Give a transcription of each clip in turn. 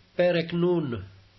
פרק נ'.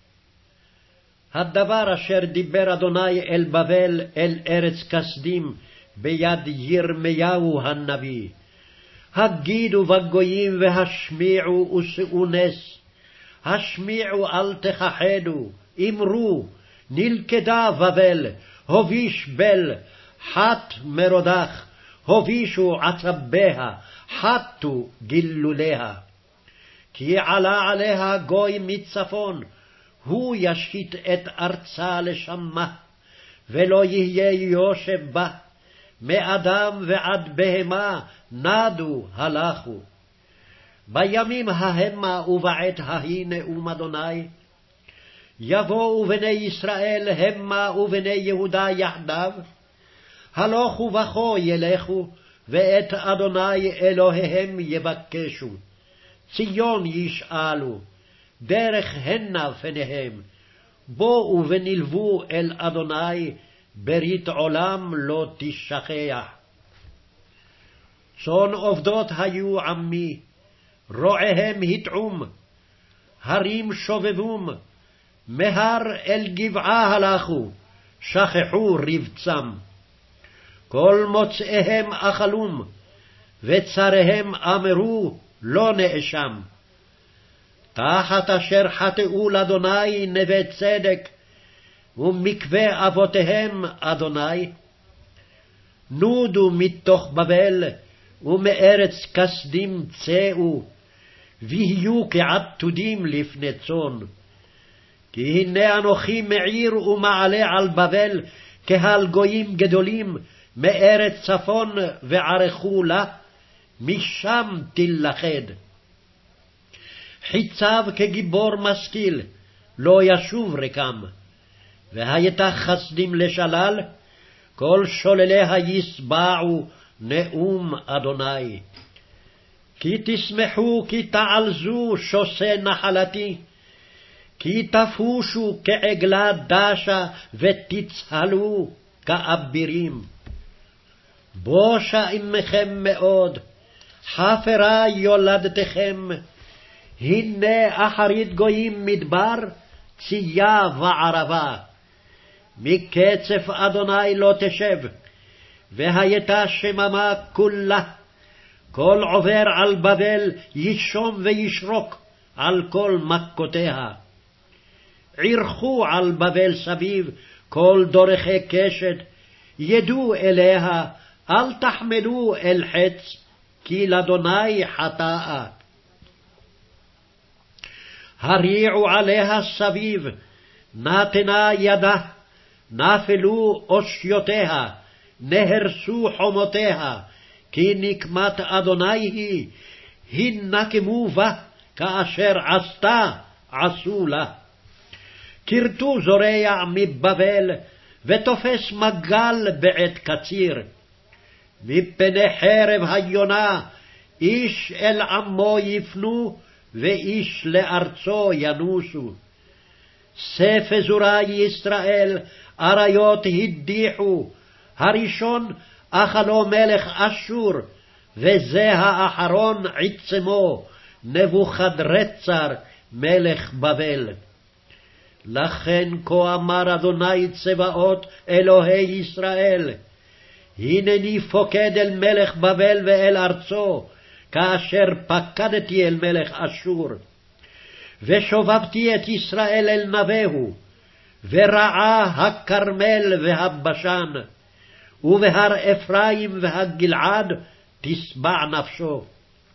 הדבר אשר דיבר אדוני אל בבל אל ארץ כסדים ביד ירמיהו הנביא. הגידו בגויים והשמיעו ושאו נס. השמיעו אל תכחדו, אמרו, נלכדה בבל, הוביש בל, חת מרודח, הובישו עצביה, חתו גילוליה. כי עלה עליה גוי מצפון, הוא ישחית את ארצה לשמה, ולא יהיה יושב בה, מאדם ועד בהמה נדו הלכו. בימים ההמה ובעת ההיא נאום אדוני, יבואו בני ישראל המה ובני יהודה יחדיו, הלכו בכו ילכו, ואת אדוני אלוהיהם יבקשו. ציון ישאלו, דרך הנה פניהם, בואו ונלוו אל אדוני, ברית עולם לא תשכח. צאן עובדות היו עמי, רועיהם התעום, הרים שובבום, מהר אל גבעה הלכו, שכחו רבצם. כל מוצאיהם אכלום, וצריהם אמרו לא נאשם. תחת אשר חטאו לאדוני נווה צדק, ומקווה אבותיהם אדוני. נודו מתוך בבל, ומארץ כסדים צאו, ויהיו כעתודים לפני צאן. כי הנה אנוכי מעיר ומעלה על בבל, קהל גויים גדולים, מארץ צפון וערכו לה, משם תלכד. חיצב כגיבור משכיל, לא ישוב רקם, והייתה חסדים לשלל, כל שולליה יסבעו נאום אדוני. כי תשמחו כי תעלזו שוסי נחלתי, כי תפושו כעגלה דשה ותצהלו כאבירים. בושה עמכם מאוד, חפרה יולדתכם, הנה אחרית גויים מדבר, צייה וערבה. מקצף אדוני לא תשב, והייתה שממה כולה. כל עובר על בבל ישום וישרוק על כל מכותיה. ערכו על בבל סביב כל דורכי קשת, ידעו אליה, אל תחמלו אל חץ, כי לאדוני חטאה. הריעו עליה סביב, נתנה ידה, נפלו אושיותיה, נהרסו חומותיה, כי נקמת אדוני היא, הנקמו בה, כאשר עשתה עשו לה. כרתו זורע מבבל, ותופס מגל בעת קציר. מפני חרב היונה, איש אל עמו יפנו, ואיש לארצו ינוסו. ספזורי ישראל, אריות הדיחו, הראשון אכלו מלך אשור, וזה האחרון עצמו, נבוכדרצר מלך בבל. לכן כה אמר אדוני צבאות אלוהי ישראל, הנני פוקד אל מלך בבל ואל ארצו, כאשר פקדתי אל מלך אשור. ושובבתי את ישראל אל נבהו, ורעה הכרמל והבשן, ובהר אפרים והגלעד תשבע נפשו.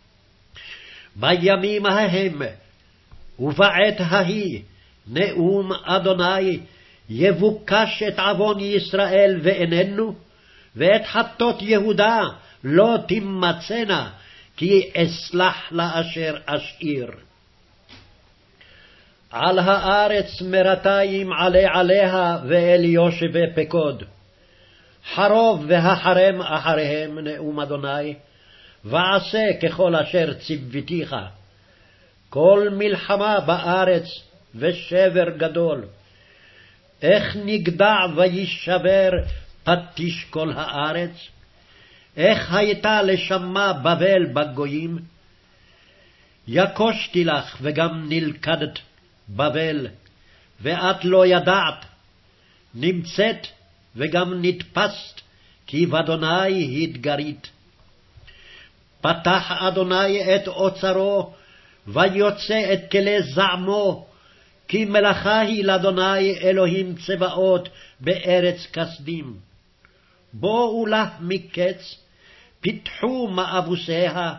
בימים ההם ובעת ההיא, נאום אדוני, יבוקש את עוון ישראל ואיננו, ואת חטות יהודה לא תמצאנה, כי אסלח לאשר אשאיר. על הארץ מרתיים עלה עליה ואל יושבי פקוד. חרוב והחרם אחריהם, נאום אדוני, ועשה ככל אשר ציוותיך. כל מלחמה בארץ ושבר גדול. איך נגדע וישבר פטיש כל הארץ? איך הייתה לשמה בבל בגויים? יקושתי לך וגם נלכדת, בבל, ואת לא ידעת, נמצאת וגם נתפסת, כי באדוני התגרית. פתח אדוני את אוצרו, ויוצא את כלי זעמו, כי מלאכה היא לאדוני אלוהים צבאות בארץ כסדים. בואו לה מקץ, פיתחו מאבוסיה,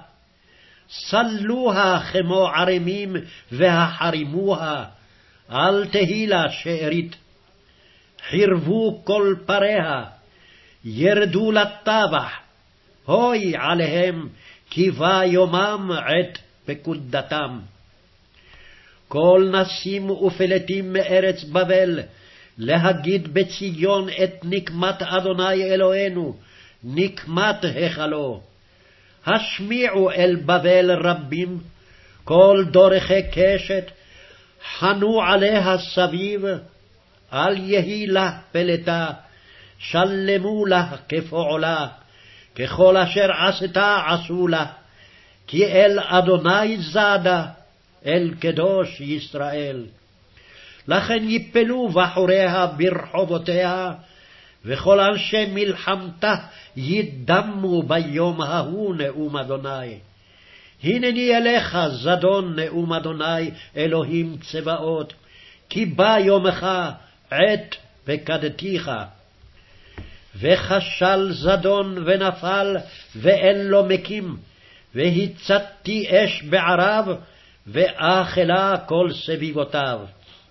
סלוה כמו ערמים והחרימוה, אל תהי לה שארית. חירבו כל פריה, ירדו לטבח, הוי עליהם, כי בא יומם עת פקודתם. כל נסים ופלטים מארץ בבל, להגיד בציון את נקמת אדוני אלוהינו, נקמת היכלו. השמיעו אל בבל רבים, כל דורכי קשת, חנו עליה סביב, אל יהי לה פלטה, שלמו לה כפועלה, ככל אשר עשתה עשו לה, כי אל אדוני זדה, אל קדוש ישראל. לכן יפלו בחוריה ברחובותיה, וכל אנשי מלחמתה ידמו ביום ההוא נאום אדוני. הנני אליך זדון נאום אדוני אלוהים צבאות, כי בא יומך עת פקדתיך. וכשל זדון ונפל ואין לו מקים, והצתי אש בערב, ואכלה כל סביבותיו.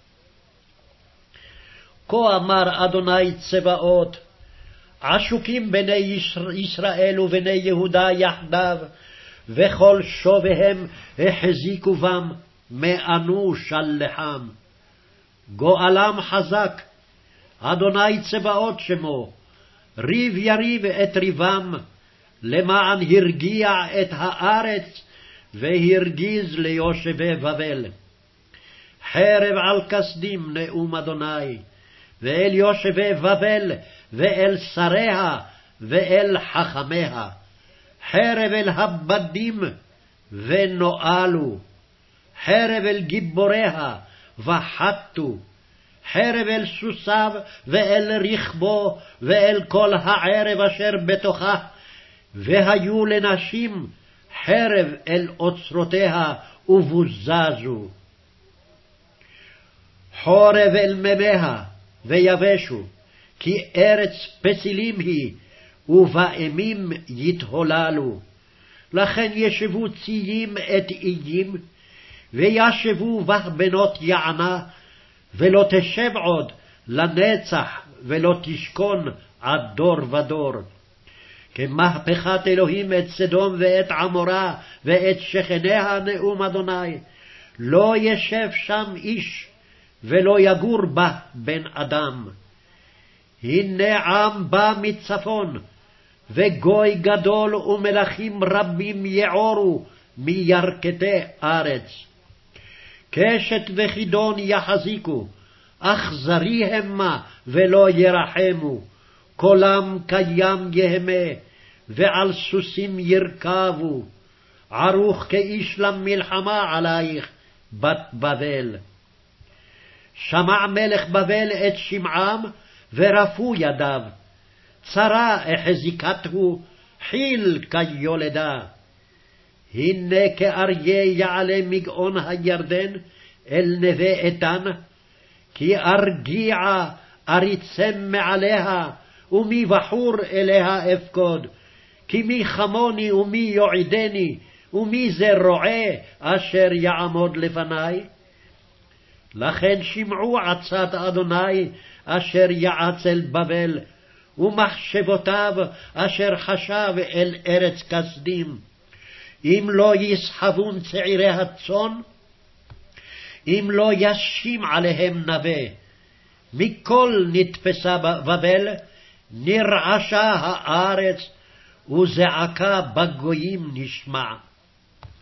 כה אמר אדוני צבאות, עשוקים בני ישראל ובני יהודה יחדיו, וכל שוביהם החזיקו בם, מאנו שלחם. גואלם חזק, אדוני צבאות שמו, ריב יריב את ריבם, למען הרגיע את הארץ, והרגיז ליושבי בבל. חרב על כסדים נאום אדוני, ואל יושבי בבל, ואל שריה, ואל חכמיה. חרב אל הבדים, ונואלו. חרב אל גיבוריה, וחתו. חרב אל סוסיו, ואל רכבו, ואל כל הערב אשר בתוכה, והיו לנשים חרב אל אוצרותיה, ובוזזו. חורב אל מימיה, ויבשו, כי ארץ פסילים היא, ובאמים יתהוללו. לכן ישבו ציים את איים, וישבו בה בנות יענה, ולא תשב עוד לנצח, ולא תשכון עד דור ודור. כמהפכת אלוהים את סדום ואת עמורה, ואת שכניה נאום אדוני, לא ישב שם איש, ולא יגור בה בן אדם. הנה עם בא מצפון, וגוי גדול ומלכים רבים יעורו מירכתי ארץ. קשת וחידון יחזיקו, אכזרי המה ולא ירחמו, קולם קיים יהמה, ועל סוסים ירכבו, ערוך כאיש למלחמה עלייך, בת בבל. שמע מלך בבל את שמעם, ורפו ידיו, צרה החזיקתו, חיל כיולדה. הנה כאריה יעלה מגאון הירדן, אל נווה איתן, כי ארגיעה אריצם מעליה, ומי בחור אליה אפקוד, כי מי חמוני ומי יועדני, ומי זה רועה אשר יעמוד לפני. לכן שמעו עצת אדוני אשר יעץ אל בבל, ומחשבותיו אשר חשב אל ארץ כסדים. אם לא יסחבון צעירי הצאן, אם לא ישים עליהם נווה. מכל נתפסה בבל, נרעשה הארץ, וזעקה בגויים נשמע.